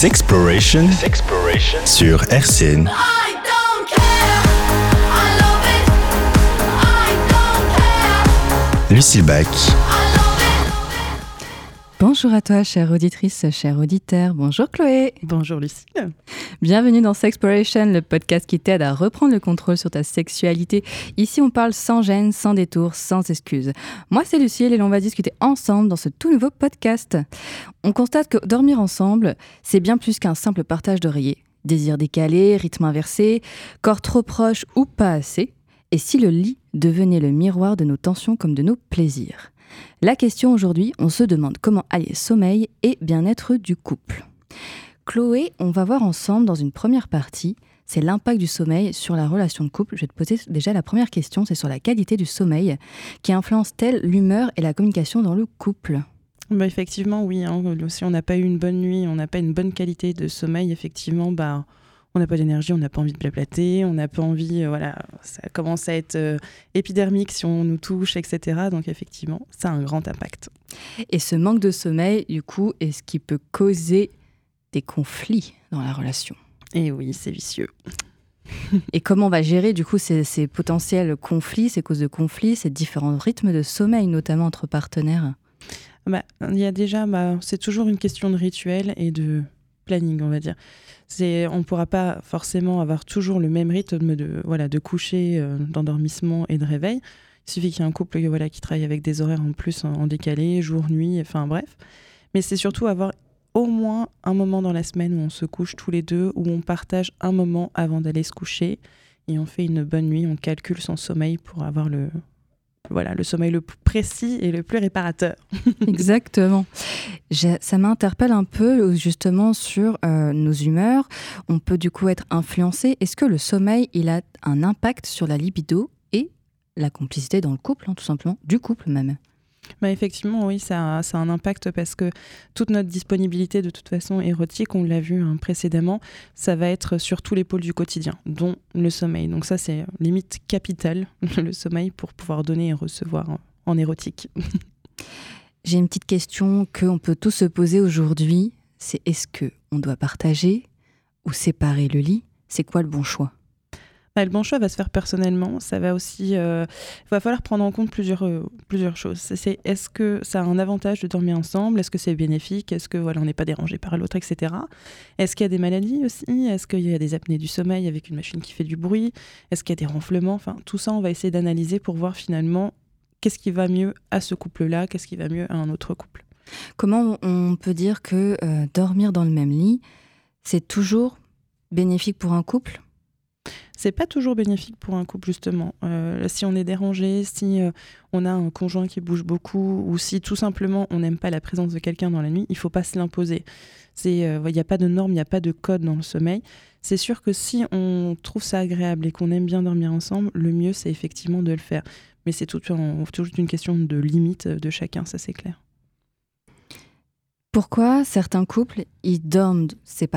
Sexploration sur RCN. Lucille Bach. Bonjour à toi, chère auditrice, chère auditeur. Bonjour Chloé. Bonjour Lucille. Bienvenue dans Sexploration, le podcast qui t'aide à reprendre le contrôle sur ta sexualité. Ici, on parle sans gêne, sans détour, sans excuses. Moi, c'est Lucille et l'on va discuter ensemble dans ce tout nouveau podcast. On constate que dormir ensemble, c'est bien plus qu'un simple partage d'oreiller. Désir décalé, rythme inversé, corps trop proche ou pas assez. Et si le lit devenait le miroir de nos tensions comme de nos plaisirs ? La question aujourd'hui, on se demande comment allier sommeil et bien-être du couple. Chloé, on va voir ensemble dans une première partie, c'est l'impact du sommeil sur la relation de couple. Je vais te poser déjà la première question, c'est sur la qualité du sommeil qui influence-t-elle l'humeur et la communication dans le couple ? Bah effectivement, oui. Si on n'a pas eu une bonne nuit, on n'a pas une bonne qualité de sommeil, effectivement, on n'a pas d'énergie, on n'a pas envie de blablater, on n'a pas envie, ça commence à être épidermique si on nous touche, etc. Donc effectivement, ça a un grand impact. Et ce manque de sommeil, du coup, est ce qui peut causer des conflits dans la relation. Et oui, c'est vicieux. Et comment on va gérer, du coup, ces potentiels conflits, ces causes de conflits, ces différents rythmes de sommeil, notamment entre partenaires ? Il y a déjà, c'est toujours une question de rituel et de planning, on va dire. On ne pourra pas forcément avoir toujours le même rythme de coucher, d'endormissement et de réveil. Il suffit qu'il y ait un couple qui travaille avec des horaires en plus en décalé, jour, nuit, enfin bref. Mais c'est surtout avoir au moins un moment dans la semaine où on se couche tous les deux, où on partage un moment avant d'aller se coucher et on fait une bonne nuit, on calcule son sommeil pour avoir le sommeil le plus précis et le plus réparateur. Exactement. Ça m'interpelle un peu justement sur nos humeurs. On peut du coup être influencé. Est-ce que le sommeil, il a un impact sur la libido et la complicité dans le couple, tout simplement, du couple même ? Effectivement, oui, ça a un impact parce que toute notre disponibilité de toute façon érotique, on l'a vu précédemment, ça va être sur tous les pôles du quotidien, dont le sommeil. Donc ça, c'est limite capital, le sommeil, pour pouvoir donner et recevoir en érotique. J'ai une petite question qu'on peut tous se poser aujourd'hui, c'est est-ce qu'on doit partager ou séparer le lit ? C'est quoi le bon choix ? Le bon choix va se faire personnellement. Ça va aussi, va falloir prendre en compte plusieurs choses. Est-ce que ça a un avantage de dormir ensemble ? Est-ce que c'est bénéfique ? Est-ce que on n'est pas dérangé par l'autre, etc. Est-ce qu'il y a des maladies aussi ? Est-ce qu'il y a des apnées du sommeil avec une machine qui fait du bruit ? Est-ce qu'il y a des ronflements ? Enfin, tout ça, on va essayer d'analyser pour voir finalement qu'est-ce qui va mieux à ce couple-là, qu'est-ce qui va mieux à un autre couple. Comment on peut dire que dormir dans le même lit, c'est toujours bénéfique pour un couple ? C'est pas toujours bénéfique pour un couple, justement. Si on est dérangé, si on a un conjoint qui bouge beaucoup, ou si tout simplement on n'aime pas la présence de quelqu'un dans la nuit, il faut pas se l'imposer. Il n'y a pas de normes, il n'y a pas de code dans le sommeil. C'est sûr que si on trouve ça agréable et qu'on aime bien dormir ensemble, le mieux c'est effectivement de le faire. Mais c'est toujours une question de limite de chacun, ça c'est clair. Pourquoi certains couples, ils dorment séparément ?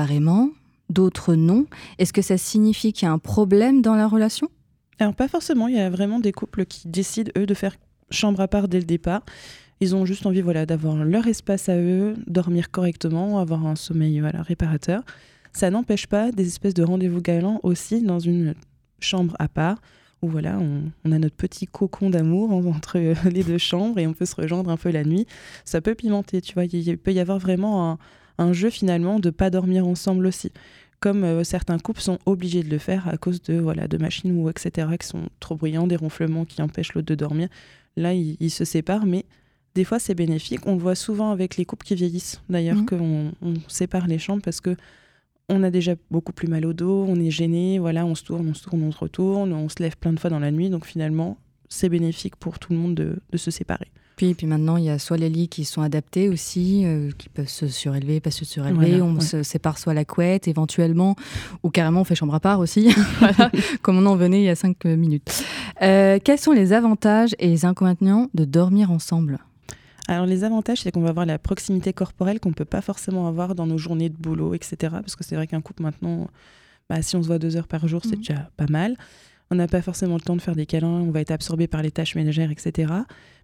D'autres non. Est-ce que ça signifie qu'il y a un problème dans la relation ? Alors pas forcément, il y a vraiment des couples qui décident eux de faire chambre à part dès le départ. Ils ont juste envie d'avoir leur espace à eux, dormir correctement, avoir un sommeil réparateur. Ça n'empêche pas des espèces de rendez-vous galants aussi dans une chambre à part où on a notre petit cocon d'amour entre les deux chambres et on peut se rejoindre un peu la nuit. Ça peut pimenter, tu vois, il peut y avoir vraiment un jeu finalement de pas dormir ensemble aussi. Comme certains couples sont obligés de le faire à cause de machines ou etc. qui sont trop bruyants, des ronflements qui empêchent l'autre de dormir. Là, ils se séparent, mais des fois, c'est bénéfique. On le voit souvent avec les couples qui vieillissent, d'ailleurs, qu'on sépare les chambres parce qu'on a déjà beaucoup plus mal au dos, on est gêné, on se tourne, on se retourne, on se lève plein de fois dans la nuit. Donc finalement, c'est bénéfique pour tout le monde de se séparer. Puis maintenant, il y a soit les lits qui sont adaptés aussi, qui peuvent se surélever, pas se surélever. Se sépare soit la couette, éventuellement, ou carrément on fait chambre à part aussi, comme on en venait il y a 5 minutes. Quels sont les avantages et les inconvénients de dormir ensemble ? Alors les avantages, c'est qu'on va avoir la proximité corporelle qu'on ne peut pas forcément avoir dans nos journées de boulot, etc. Parce que c'est vrai qu'un couple maintenant, si on se voit 2 heures par jour, c'est déjà pas mal. On n'a pas forcément le temps de faire des câlins, on va être absorbé par les tâches ménagères, etc.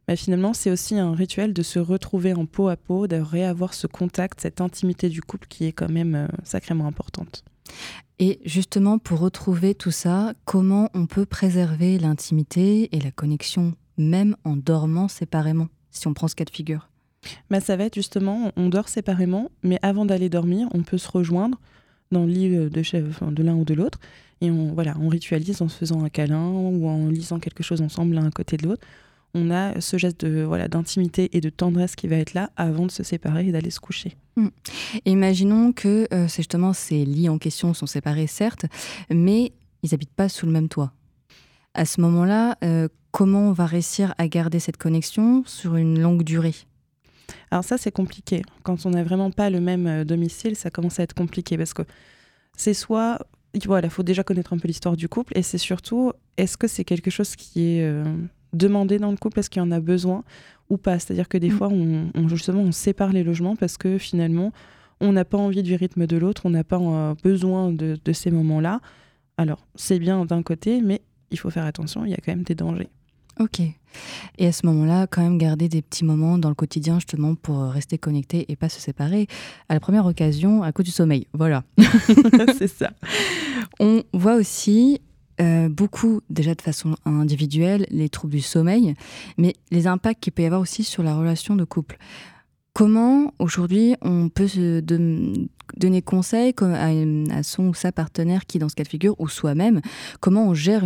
Finalement, c'est aussi un rituel de se retrouver en peau à peau, de réavoir ce contact, cette intimité du couple qui est quand même sacrément importante. Et justement, pour retrouver tout ça, comment on peut préserver l'intimité et la connexion, même en dormant séparément, si on prend ce cas de figure? Ça va être justement, on dort séparément, mais avant d'aller dormir, on peut se rejoindre dans le lit de l'un ou de l'autre, et on ritualise en se faisant un câlin ou en lisant quelque chose ensemble l'un à côté de l'autre. On a ce geste d'intimité et de tendresse qui va être là avant de se séparer et d'aller se coucher. Et imaginons que ces lits en question sont séparés, certes, mais ils n'habitent pas sous le même toit. À ce moment-là, comment on va réussir à garder cette connexion sur une longue durée? Alors ça, c'est compliqué. Quand on n'a vraiment pas le même domicile, ça commence à être compliqué parce que c'est soit... il faut déjà connaître un peu l'histoire du couple, et c'est surtout, est-ce que c'est quelque chose qui est demandé dans le couple, est-ce qu'il y en a besoin ou pas? C'est-à-dire que des fois, on sépare les logements parce que finalement, on n'a pas envie du rythme de l'autre, on n'a pas besoin de ces moments-là. Alors, c'est bien d'un côté, mais il faut faire attention, il y a quand même des dangers. Ok. Et à ce moment-là, quand même garder des petits moments dans le quotidien, justement, pour rester connecté et pas se séparer à la première occasion, à cause du sommeil. Voilà. C'est ça. On voit aussi beaucoup, déjà de façon individuelle, les troubles du sommeil, mais les impacts qu'il peut y avoir aussi sur la relation de couple. Comment, aujourd'hui, on peut se donner conseil à son ou sa partenaire qui, dans ce cas de figure, ou soi-même, comment on gère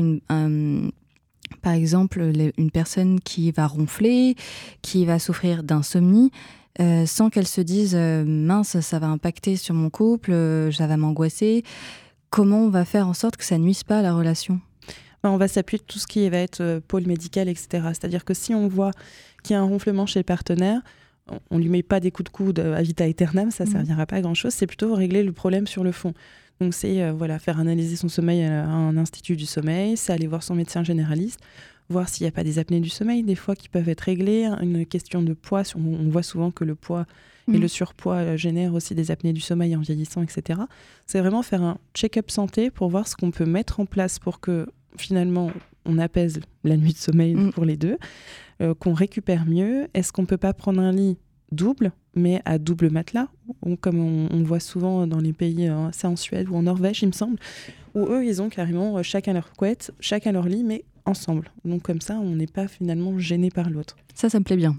par exemple, une personne qui va ronfler, qui va souffrir d'insomnie, sans qu'elle se dise « mince, ça va impacter sur mon couple, ça va m'angoisser ». Comment on va faire en sorte que ça ne nuise pas à la relation? On va s'appuyer sur tout ce qui va être pôle médical, etc. C'est-à-dire que si on voit qu'il y a un ronflement chez le partenaire, on ne lui met pas des coups de coude à vita aeternam, ça ne servira pas à grand-chose. C'est plutôt régler le problème sur le fond. Donc c'est faire analyser son sommeil à un institut du sommeil, c'est aller voir son médecin généraliste, voir s'il n'y a pas des apnées du sommeil, des fois qui peuvent être réglées, une question de poids. On voit souvent que le poids et le surpoids génèrent aussi des apnées du sommeil en vieillissant, etc. C'est vraiment faire un check-up santé pour voir ce qu'on peut mettre en place pour que finalement on apaise la nuit de sommeil pour les deux, qu'on récupère mieux. Est-ce qu'on ne peut pas prendre un lit double, mais à double matelas, comme on voit souvent dans les pays, c'est en Suède ou en Norvège, il me semble, où eux, ils ont carrément chacun leur couette, chacun leur lit, mais ensemble. Donc comme ça, on n'est pas finalement gêné par l'autre. Ça me plaît bien.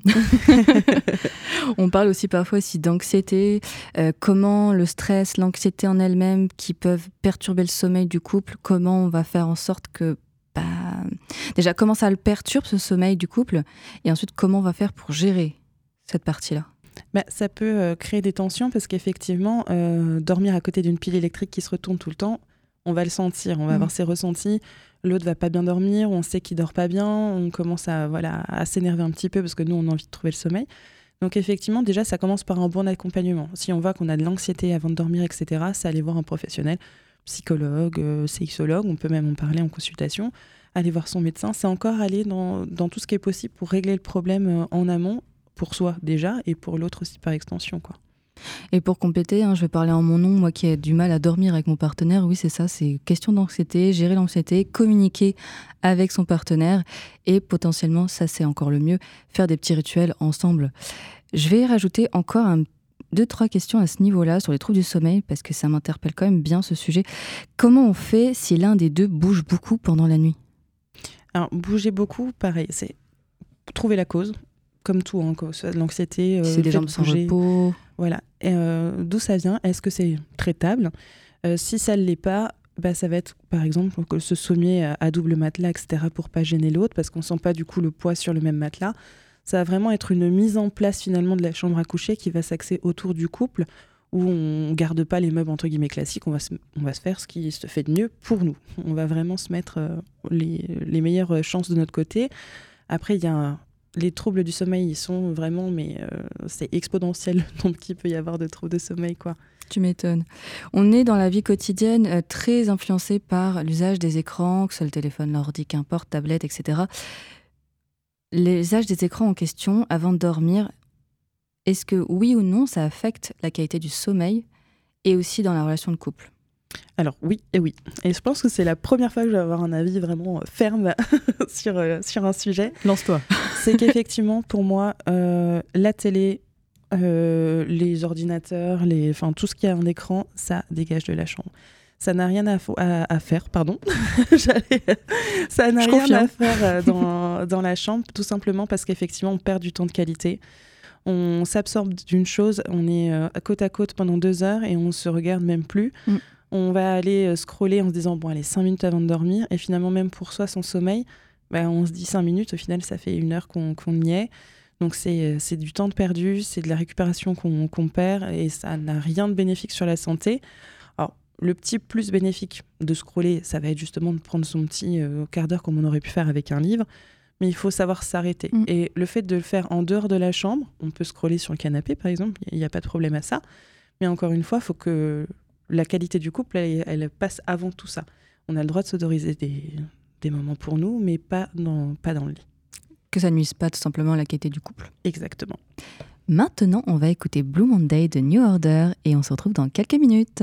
On parle aussi parfois d'anxiété, comment le stress, l'anxiété en elle-même qui peuvent perturber le sommeil du couple, comment on va faire en sorte que... déjà, comment ça le perturbe ce sommeil du couple, et ensuite comment on va faire pour gérer cette partie-là? Ça peut créer des tensions parce qu'effectivement, dormir à côté d'une pile électrique qui se retourne tout le temps, on va le sentir, on va avoir ses ressentis. L'autre va pas bien dormir, on sait qu'il dort pas bien, on commence à s'énerver un petit peu parce que nous, on a envie de trouver le sommeil. Donc effectivement, déjà, ça commence par un bon accompagnement. Si on voit qu'on a de l'anxiété avant de dormir, etc., c'est aller voir un professionnel, psychologue, sexologue, on peut même en parler en consultation, aller voir son médecin. C'est encore aller dans tout ce qui est possible pour régler le problème en amont, pour soi déjà, et pour l'autre aussi par extension, quoi. Et pour compléter, je vais parler en mon nom, moi qui ai du mal à dormir avec mon partenaire, oui c'est ça, c'est question d'anxiété, gérer l'anxiété, communiquer avec son partenaire et potentiellement, ça c'est encore le mieux, faire des petits rituels ensemble. Je vais rajouter encore 2-3 questions à ce niveau-là sur les troubles du sommeil parce que ça m'interpelle quand même bien ce sujet. Comment on fait si l'un des deux bouge beaucoup pendant la nuit? Alors bouger beaucoup, pareil, c'est trouver la cause. Comme tout, que ce soit de l'anxiété, c'est des jambes sans repos. Voilà. Et, d'où ça vient? Est-ce que c'est traitable? Si ça ne l'est pas, ça va être, par exemple, se sommier à double matelas, etc., pour pas gêner l'autre, parce qu'on ne sent pas du coup le poids sur le même matelas. Ça va vraiment être une mise en place finalement de la chambre à coucher qui va s'axer autour du couple, où on ne garde pas les meubles entre guillemets classiques, on va se faire ce qui se fait de mieux pour nous. On va vraiment se mettre les meilleures chances de notre côté. Après, il y a les troubles du sommeil, ils sont vraiment, c'est exponentiel le nombre qu'il peut y avoir de troubles de sommeil, quoi. Tu m'étonnes. On est dans la vie quotidienne très influencé par l'usage des écrans, que ce soit le téléphone, l'ordi, qu'importe, tablette, etc. L'usage des écrans en question avant de dormir, est-ce que oui ou non ça affecte la qualité du sommeil et aussi dans la relation de couple? Alors oui et oui. Et je pense que c'est la première fois que je vais avoir un avis vraiment ferme sur un sujet. Lance-toi. C'est qu'effectivement, pour moi, la télé, les ordinateurs, tout ce qui a un écran, ça dégage de la chambre. Ça n'a rien à faire, pardon. Ça n'a rien à faire dans la chambre, tout simplement parce qu'effectivement, on perd du temps de qualité. On s'absorbe d'une chose, on est côte à côte pendant 2 heures et on se regarde même plus. On va aller scroller en se disant, bon, allez, 5 minutes avant de dormir. Et finalement, même pour soi, son sommeil, on se dit 5 minutes. Au final, ça fait 1 heure qu'on y est. Donc, c'est du temps de perdu, c'est de la récupération qu'on perd et ça n'a rien de bénéfique sur la santé. Alors, le petit plus bénéfique de scroller, ça va être justement de prendre son petit quart d'heure comme on aurait pu faire avec un livre. Mais il faut savoir s'arrêter. Et le fait de le faire en dehors de la chambre, on peut scroller sur le canapé, par exemple, il n'y a pas de problème à ça. Mais encore une fois, il faut que la qualité du couple, elle passe avant tout ça. On a le droit de s'autoriser des moments pour nous, mais pas dans le lit. Que ça ne nuise pas tout simplement à la qualité du couple. Exactement. Maintenant, on va écouter Blue Monday de New Order et on se retrouve dans quelques minutes.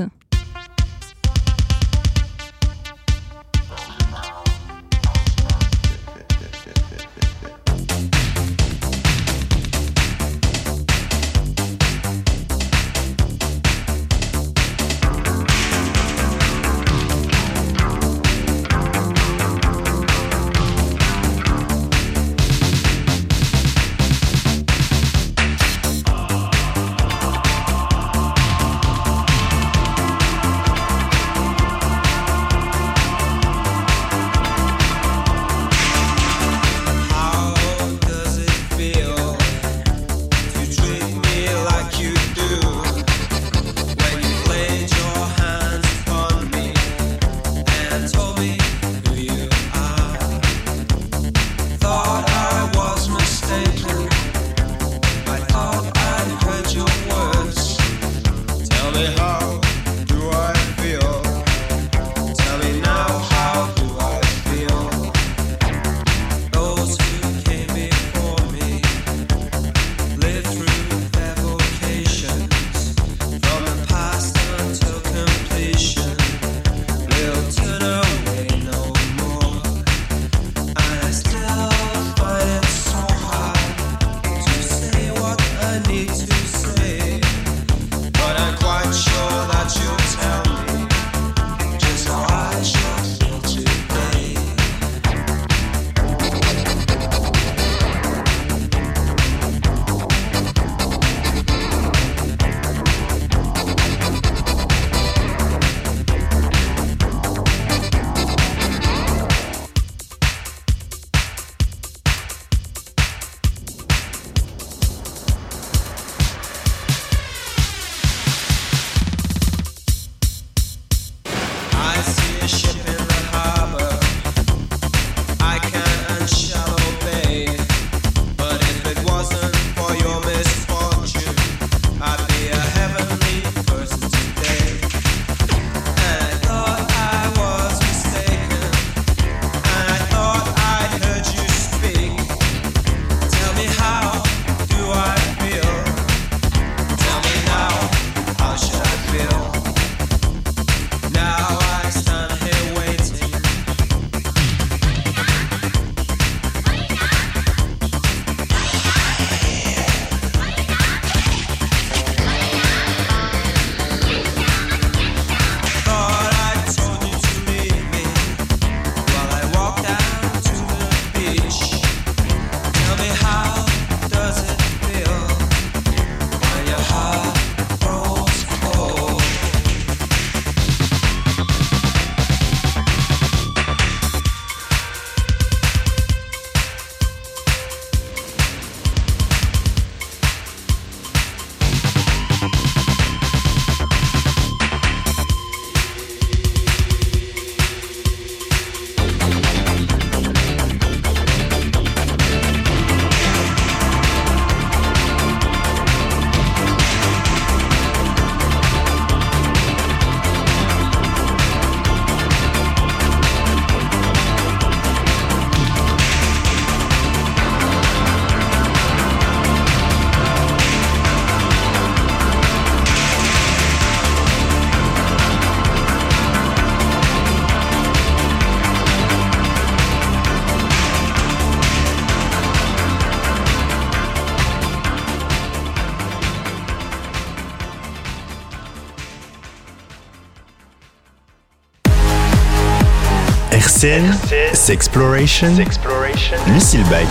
RCN, Sexploration, Lucille Bach.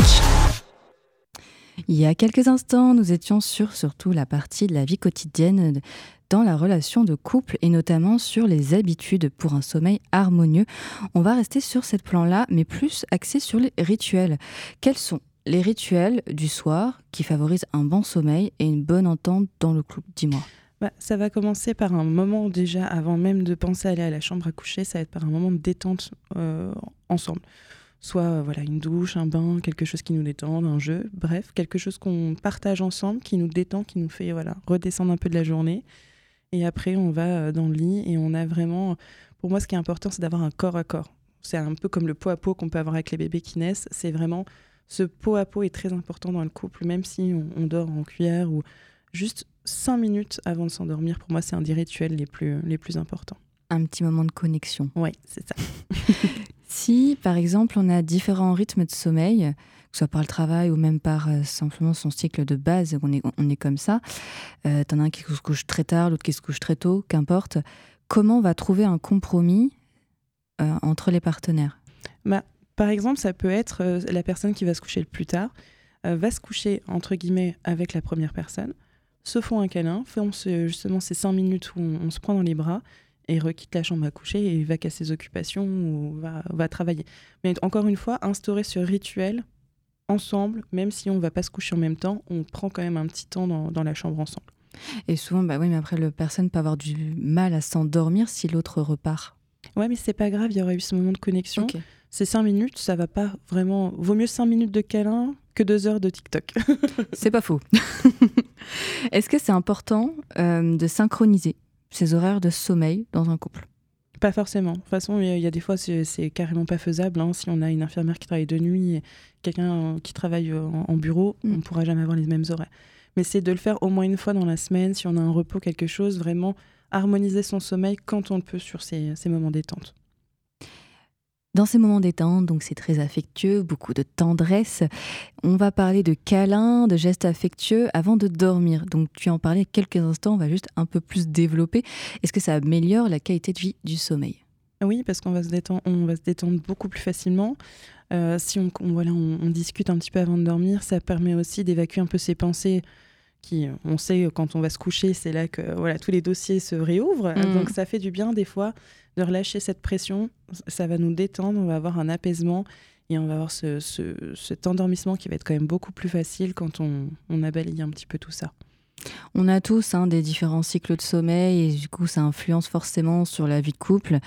Il y a quelques instants, nous étions sur surtout la partie de la vie quotidienne dans la relation de couple et notamment sur les habitudes pour un sommeil harmonieux. On va rester sur ce plan-là, mais plus axé sur les rituels. Quels sont les rituels du soir qui favorisent un bon sommeil et une bonne entente dans le couple? Dis-moi. Ça va commencer par un moment déjà, avant même de penser à aller à la chambre à coucher, ça va être par un moment de détente ensemble. Soit une douche, un bain, quelque chose qui nous détend, un jeu, bref, quelque chose qu'on partage ensemble, qui nous détend, qui nous fait redescendre un peu de la journée. Et après, on va dans le lit et on a vraiment... Pour moi, ce qui est important, c'est d'avoir un corps à corps. C'est un peu comme le pot à pot qu'on peut avoir avec les bébés qui naissent. C'est vraiment... Ce pot à pot est très important dans le couple, même si on dort en cuillère ou juste 5 minutes avant de s'endormir. Pour moi, c'est un des rituels les plus importants. Un petit moment de connexion. Oui, c'est ça. Si, par exemple, on a différents rythmes de sommeil, que ce soit par le travail ou même par simplement son cycle de base, on est comme ça, t'en as un qui se couche très tard, l'autre qui se couche très tôt, qu'importe, comment on va trouver un compromis entre les partenaires? Par exemple, ça peut être la personne qui va se coucher le plus tard, va se coucher, entre guillemets, avec la première personne, se font un câlin, font justement ces 5 minutes où on se prend dans les bras, et requitte la chambre à coucher et va qu'à ses occupations ou va travailler. Mais encore une fois, instaurer ce rituel ensemble, même si on ne va pas se coucher en même temps, on prend quand même un petit temps dans la chambre ensemble. Et souvent, oui, mais après, la personne peut avoir du mal à s'endormir si l'autre repart. Ouais, mais c'est pas grave, il y aura eu ce moment de connexion. Okay. Ces 5 minutes, ça va pas vraiment... Vaut mieux 5 minutes de câlin que 2 heures de TikTok. C'est pas faux. Est-ce que c'est important de synchroniser ces horaires de sommeil dans un couple? Pas forcément. De toute façon, il y a des fois, c'est carrément pas faisable. Si on a une infirmière qui travaille de nuit et quelqu'un qui travaille en bureau, on ne pourra jamais avoir les mêmes horaires. Mais c'est de le faire au moins une fois dans la semaine, si on a un repos, quelque chose, vraiment harmoniser son sommeil quand on le peut sur ces moments détente. Dans ces moments détente, donc c'est très affectueux, beaucoup de tendresse. On va parler de câlins, de gestes affectueux avant de dormir. Donc tu en parlais quelques instants, on va juste un peu plus développer. Est-ce que ça améliore la qualité de vie du sommeil? Oui, parce qu'on va se détendre beaucoup plus facilement. Si on discute un petit peu avant de dormir, ça permet aussi d'évacuer un peu ses pensées qui, on sait, quand on va se coucher, c'est là que tous les dossiers se réouvrent. Donc ça fait du bien des fois de relâcher cette pression. Ça va nous détendre, on va avoir un apaisement et on va avoir cet endormissement qui va être quand même beaucoup plus facile quand on a balayé un petit peu tout ça. On a tous des différents cycles de sommeil et du coup ça influence forcément sur la vie de couple.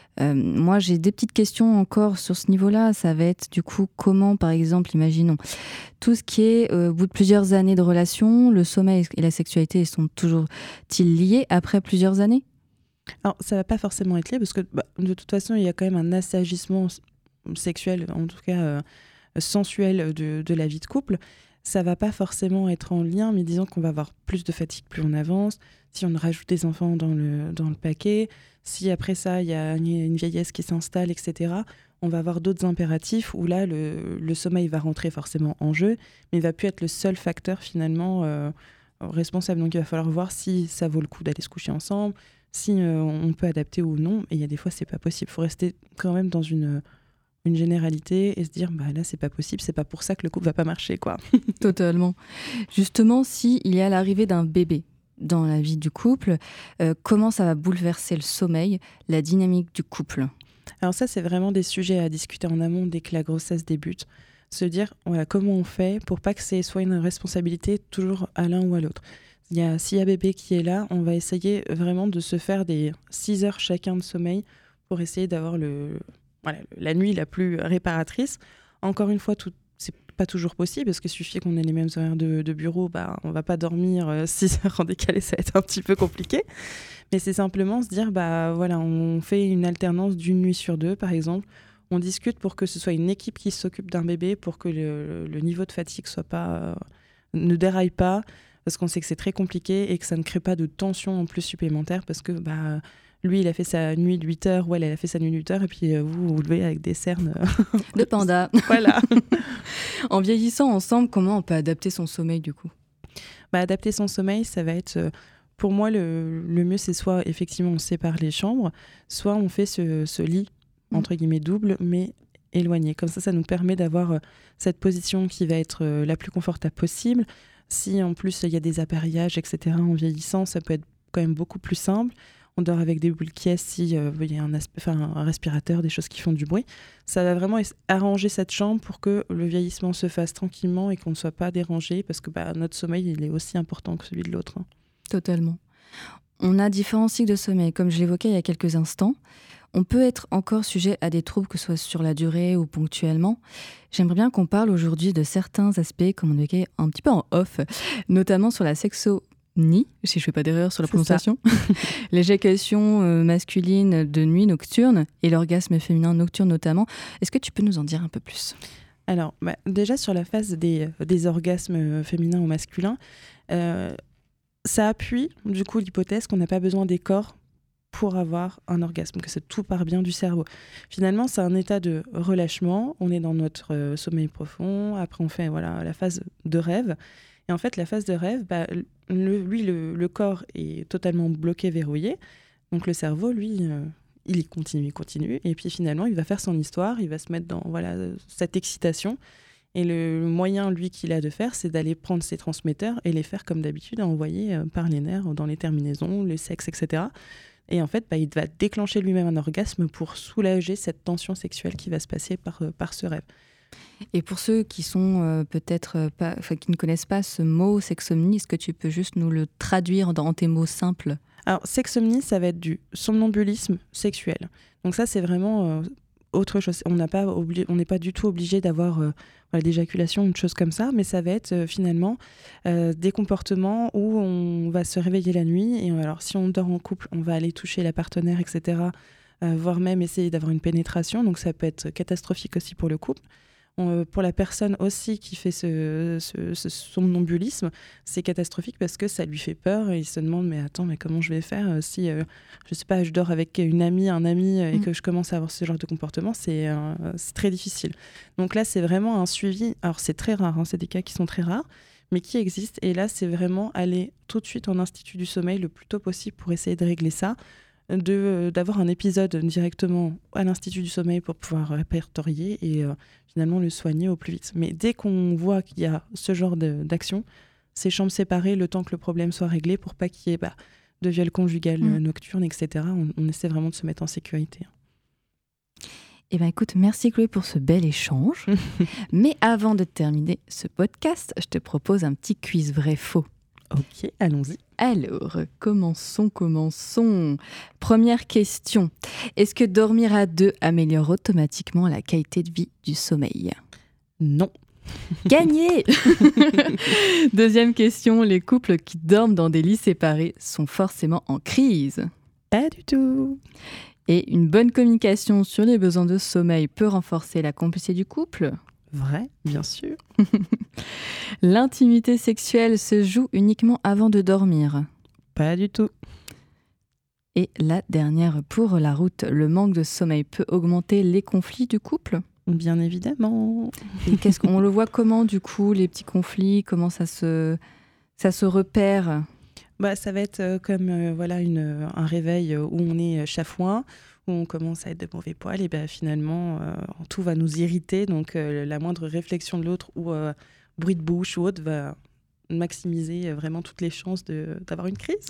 Moi, j'ai des petites questions encore sur ce niveau-là. Ça va être du coup comment, par exemple, imaginons, tout ce qui est au bout de plusieurs années de relation, le sommeil et la sexualité sont toujours-ils liés après plusieurs années? Alors, ça ne va pas forcément être lié parce que de toute façon, il y a quand même un assagissement sexuel, en tout cas sensuel de la vie de couple. Ça ne va pas forcément être en lien, mais disons qu'on va avoir plus de fatigue plus on avance. Si on rajoute des enfants dans le paquet, si après ça, il y a une vieillesse qui s'installe, etc., on va avoir d'autres impératifs où là, le sommeil va rentrer forcément en jeu, mais il ne va plus être le seul facteur finalement responsable. Donc il va falloir voir si ça vaut le coup d'aller se coucher ensemble, si on peut adapter ou non. Et il y a des fois, ce n'est pas possible. Il faut rester quand même dans une généralité et se dire là c'est pas possible, c'est pas pour ça que le couple va pas marcher quoi. Totalement. Justement, si il y a l'arrivée d'un bébé dans la vie du couple, comment ça va bouleverser le sommeil, la dynamique du couple? Alors ça c'est vraiment des sujets à discuter en amont dès que la grossesse débute, se dire comment on fait pour pas que ce soit une responsabilité toujours à l'un ou à l'autre. S'il y a bébé qui est là, on va essayer vraiment de se faire des 6 heures chacun de sommeil pour essayer d'avoir la nuit la plus réparatrice. Encore une fois, c'est pas toujours possible parce qu'il suffit qu'on ait les mêmes horaires de bureau, on va pas dormir 6 heures en décalé, ça va être un petit peu compliqué. Mais c'est simplement se dire, on fait une alternance d'une nuit sur 2, par exemple. On discute pour que ce soit une équipe qui s'occupe d'un bébé, pour que le niveau de fatigue ne déraille pas, parce qu'on sait que c'est très compliqué et que ça ne crée pas de tension en plus supplémentaire parce que lui, il a fait sa nuit de 8 heures, ou elle a fait sa nuit de 8 heures, et puis vous levez avec des cernes. De panda. Voilà. En vieillissant ensemble, comment on peut adapter son sommeil du coup? Adapter son sommeil, ça va être... pour moi, le mieux, c'est soit effectivement on sépare les chambres, soit on fait ce lit entre guillemets double, mais éloignée. Comme ça nous permet d'avoir cette position qui va être la plus confortable possible. Si en plus il y a des appareillages, etc. en vieillissant, ça peut être quand même beaucoup plus simple. On dort avec des boules qui si il y a un respirateur, des choses qui font du bruit. Ça va vraiment arranger cette chambre pour que le vieillissement se fasse tranquillement et qu'on ne soit pas dérangé, parce que notre sommeil, il est aussi important que celui de l'autre. Totalement. On a différents cycles de sommeil, comme je l'évoquais il y a quelques instants. On peut être encore sujet à des troubles, que ce soit sur la durée ou ponctuellement. J'aimerais bien qu'on parle aujourd'hui de certains aspects, comme on évoquait un petit peu en off, notamment sur la sexomnie, si je ne fais pas d'erreur sur la prononciation, l'éjaculation masculine de nuit nocturne et l'orgasme féminin nocturne notamment. Est-ce que tu peux nous en dire un peu plus ? Alors, déjà sur la phase des orgasmes féminins ou masculins, ça appuie du coup l'hypothèse qu'on n'a pas besoin des corps pour avoir un orgasme, que tout part bien du cerveau. Finalement, c'est un état de relâchement. On est dans notre sommeil profond. Après, on fait la phase de rêve. Et en fait, la phase de rêve, le corps est totalement bloqué, verrouillé. Donc le cerveau, lui, il continue. Et puis finalement, il va faire son histoire. Il va se mettre dans cette excitation. Et le moyen, lui, qu'il a de faire, c'est d'aller prendre ses transmetteurs et les faire comme d'habitude, envoyer par les nerfs, dans les terminaisons, le sexe, etc. Et en fait, il va déclencher lui-même un orgasme pour soulager cette tension sexuelle qui va se passer par ce rêve. Et pour ceux qui sont qui ne connaissent pas ce mot sexomnie, est-ce que tu peux juste nous le traduire dans tes mots simples ? Alors, sexomnie, ça va être du somnambulisme sexuel. Donc ça, c'est vraiment autre chose. On n'est pas du tout obligé d'avoir d'éjaculation ou une chose comme ça, mais ça va être finalement des comportements où on va se réveiller la nuit. Et alors, si on dort en couple, on va aller toucher la partenaire, etc., voire même essayer d'avoir une pénétration. Donc ça peut être catastrophique aussi pour le couple. Pour la personne aussi qui fait ce somnambulisme, c'est catastrophique parce que ça lui fait peur et il se demande mais comment je vais faire si je sais pas, je dors avec un ami et que je commence à avoir ce genre de comportement, c'est très difficile. Donc là, c'est vraiment un suivi. Alors c'est très rare, c'est des cas qui sont très rares, mais qui existent. Et là, c'est vraiment aller tout de suite en institut du sommeil le plus tôt possible pour essayer de régler ça. D'avoir un épisode directement à l'Institut du sommeil pour pouvoir répertorier et finalement le soigner au plus vite. Mais dès qu'on voit qu'il y a ce genre d'action, c'est chambres séparées le temps que le problème soit réglé pour pas qu'il y ait de viol conjugal nocturne, etc. On essaie vraiment de se mettre en sécurité. Eh bien écoute, merci Chloé pour ce bel échange. Mais avant de terminer ce podcast, je te propose un petit quiz vrai-faux. Ok, allons-y. Alors, commençons. Première question. Est-ce que dormir à deux améliore automatiquement la qualité de vie du sommeil ? Non. Gagné. Deuxième question. Les couples qui dorment dans des lits séparés sont forcément en crise ? Pas du tout. Et une bonne communication sur les besoins de sommeil peut renforcer la complicité du couple ? Vrai, bien sûr. L'intimité sexuelle se joue uniquement avant de dormir ? Pas du tout. Et la dernière pour la route, le manque de sommeil peut augmenter les conflits du couple ? Bien évidemment. Et on le voit comment du coup, les petits conflits, comment ça se repère ? Ça va être comme un réveil où on est chafouin, où on commence à être de mauvais poil, et finalement, tout va nous irriter. Donc, la moindre réflexion de l'autre ou bruit de bouche ou autre va maximiser vraiment toutes les chances d'avoir une crise.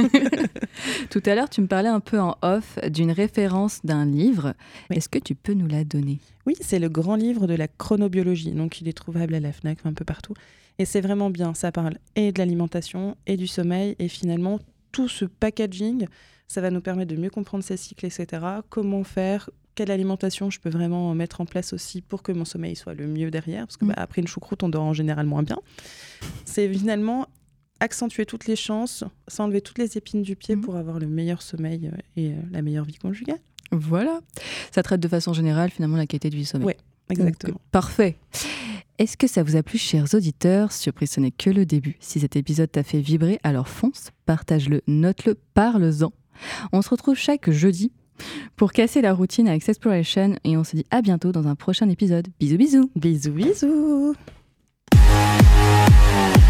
Tout à l'heure, tu me parlais un peu en off d'une référence d'un livre. Oui. Est-ce que tu peux nous la donner ? Oui, c'est le grand livre de la chronobiologie. Donc, il est trouvable à la FNAC, un peu partout. Et c'est vraiment bien. Ça parle et de l'alimentation et du sommeil. Et finalement, tout ce packaging, ça va nous permettre de mieux comprendre ces cycles, etc. Comment faire ? Quelle alimentation je peux vraiment mettre en place aussi pour que mon sommeil soit le mieux derrière ? Parce que après une choucroute, on dort en général moins bien. C'est finalement accentuer toutes les chances, s'enlever toutes les épines du pied pour avoir le meilleur sommeil et la meilleure vie conjugale. Voilà. Ça traite de façon générale finalement la qualité du sommeil. Oui, exactement. Donc, parfait. Est-ce que ça vous a plu, chers auditeurs ? Surprise, ce n'est que le début. Si cet épisode t'a fait vibrer, alors fonce, partage-le, note-le, parle-en. On se retrouve chaque jeudi pour casser la routine avec Sexploration et on se dit à bientôt dans un prochain épisode. Bisous, bisous. Bisous, bisous.